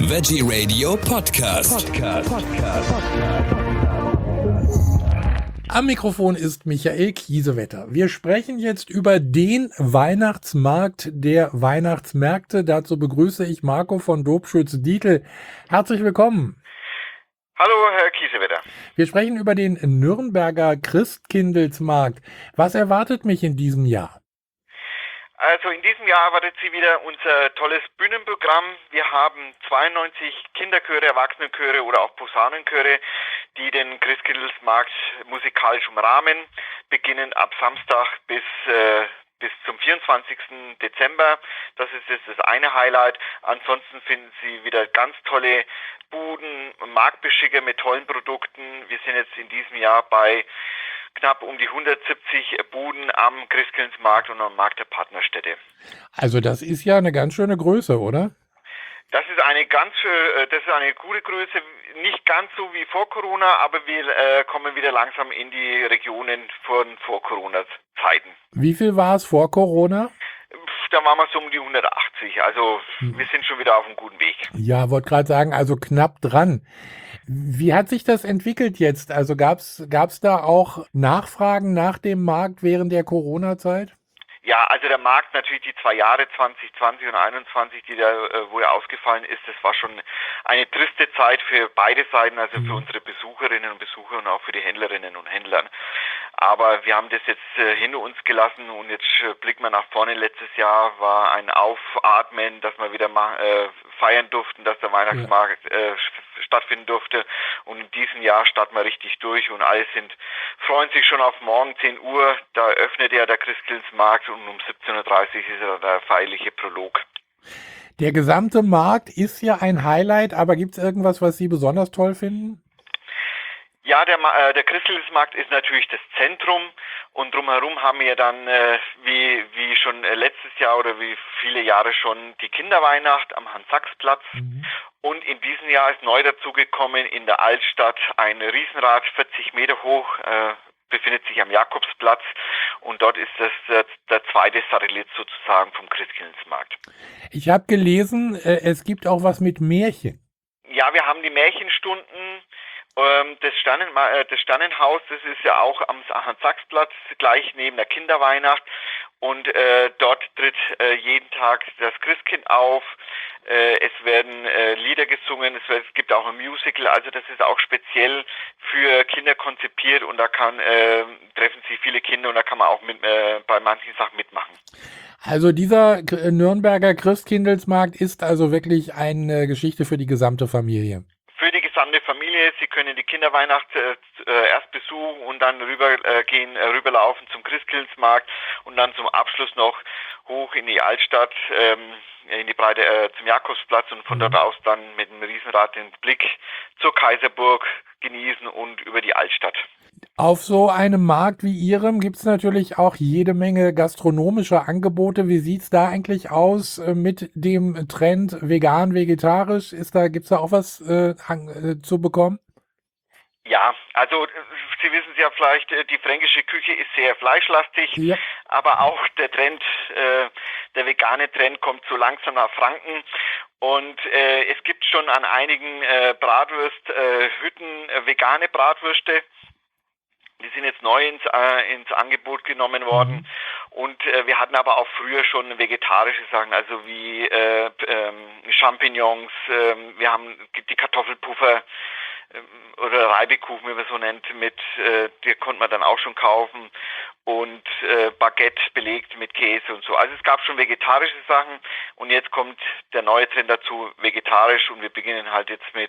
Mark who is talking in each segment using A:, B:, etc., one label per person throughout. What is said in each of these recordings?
A: Veggie Radio Podcast.
B: Am Mikrofon ist Michael Kiesewetter. Wir sprechen jetzt über den Weihnachtsmarkt der Weihnachtsmärkte. Dazu begrüße ich Marco von Dobschütz-Dietl. Herzlich willkommen.
C: Hallo, Herr Kiesewetter.
B: Wir sprechen über den Nürnberger Christkindlesmarkt. Was erwartet mich in diesem Jahr?
C: Also in diesem Jahr erwartet Sie wieder unser tolles Bühnenprogramm. Wir haben 92 Kinderchöre, Erwachsenenchöre oder auch Posaunenchöre, die den Christkindlesmarkt musikalisch umrahmen, beginnend ab Samstag bis zum 24. Dezember. Das ist jetzt das eine Highlight. Ansonsten finden Sie wieder ganz tolle Buden, Marktbeschicker mit tollen Produkten. Wir sind jetzt in diesem Jahr bei knapp um die 170 Buden am Christkindlesmarkt und am Markt der Partnerstädte.
B: Also das ist ja eine ganz schöne Größe, oder?
C: Das ist eine gute Größe, nicht ganz so wie vor Corona, aber wir kommen wieder langsam in die Regionen von vor Corona-Zeiten.
B: Wie viel war es vor Corona?
C: Da waren wir so um die 180, also wir sind schon wieder auf einem guten Weg.
B: Ja, wollte gerade sagen, also knapp dran. Wie hat sich das entwickelt jetzt? Also gab's da auch Nachfragen nach dem Markt während der Corona-Zeit?
C: Ja, also der Markt natürlich die 2 Jahre 2020 und 2021, die da wo er ausgefallen ist, das war schon eine triste Zeit für beide Seiten, also für unsere Besucherinnen und Besucher und auch für die Händlerinnen und Händler. Aber wir haben das jetzt hinter uns gelassen und jetzt blicken wir nach vorne. Letztes Jahr war ein Aufatmen, dass wir wieder feiern durften, dass der Weihnachtsmarkt stattfinden durfte. Und in diesem Jahr starten wir richtig durch und alle freuen sich schon auf morgen 10 Uhr. Da öffnet ja der Christkindlesmarkt und um 17:30 Uhr ist ja der feierliche Prolog.
B: Der gesamte Markt ist ja ein Highlight, aber gibt es irgendwas, was Sie besonders toll finden?
C: Ja, der Christkindlesmarkt ist natürlich das Zentrum und drumherum haben wir dann, wie schon letztes Jahr oder wie viele Jahre schon, die Kinderweihnacht am Hans-Sachs-Platz. Und in diesem Jahr ist neu dazugekommen in der Altstadt ein Riesenrad, 40 Meter hoch, befindet sich am Jakobsplatz und dort ist das der zweite Satellit sozusagen vom Christkindlesmarkt. Ich
B: habe gelesen, es gibt auch was mit Märchen.
C: Ja, wir haben die Märchenstunden. Das Sternenhaus, das ist ja auch am Hans-Sachs-Platz, gleich neben der Kinderweihnacht. Und dort tritt jeden Tag das Christkind auf. Es werden Lieder gesungen, es gibt auch ein Musical. Also das ist auch speziell für Kinder konzipiert und da treffen sich viele Kinder und da kann man auch bei manchen Sachen mitmachen.
B: Also dieser Nürnberger Christkindlesmarkt ist also wirklich eine Geschichte für die gesamte Familie.
C: Für die gesamte Familie. Sie können die Kinderweihnacht erst besuchen und dann rüberlaufen zum Christkindlesmarkt und dann zum Abschluss noch hoch in die Altstadt, in die Breite zum Jakobsplatz und von dort aus dann mit dem Riesenrad den Blick zur Kaiserburg genießen und über die Altstadt.
B: Auf so einem Markt wie Ihrem gibt es natürlich auch jede Menge gastronomische Angebote. Wie sieht es da eigentlich aus mit dem Trend vegan, vegetarisch? Gibt's da auch was zu bekommen?
C: Ja, also Sie wissen es ja vielleicht, die fränkische Küche ist sehr fleischlastig, ja. Aber auch der vegane Trend kommt so langsam nach Franken und es gibt schon an einigen Bratwursthütten vegane Bratwürste. Die sind jetzt neu ins Angebot genommen worden und wir hatten aber auch früher schon vegetarische Sachen, also wie Champignons, gibt die Kartoffelpuffer oder Reibekuchen, wie man so nennt, die konnte man dann auch schon kaufen und Baguette belegt mit Käse und so. Also es gab schon vegetarische Sachen und jetzt kommt der neue Trend dazu, vegetarisch und wir beginnen halt jetzt mit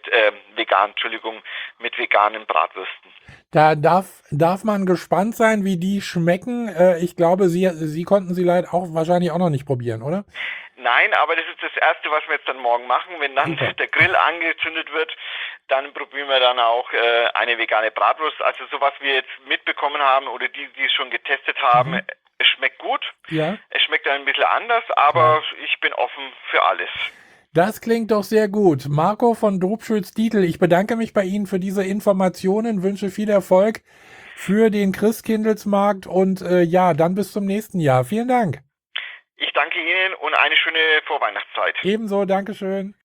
C: veganen Bratwürsten.
B: Da darf man gespannt sein, wie die schmecken. Ich glaube, Sie konnten sie leider auch wahrscheinlich auch noch nicht probieren, oder?
C: Nein, aber das ist das Erste, was wir jetzt dann morgen machen. Wenn dann der Grill angezündet wird, dann probieren wir dann auch eine vegane Bratwurst. Also so was wir jetzt mitbekommen haben oder die es schon getestet haben, es schmeckt gut. Ja. Es schmeckt ein bisschen anders, aber ich bin offen für alles.
B: Das klingt doch sehr gut. Marco von Dobschütz-Dietl, ich bedanke mich bei Ihnen für diese Informationen, wünsche viel Erfolg für den Christkindlesmarkt und dann bis zum nächsten Jahr. Vielen Dank.
C: Ich danke Ihnen und eine schöne Vorweihnachtszeit.
B: Ebenso, Dankeschön.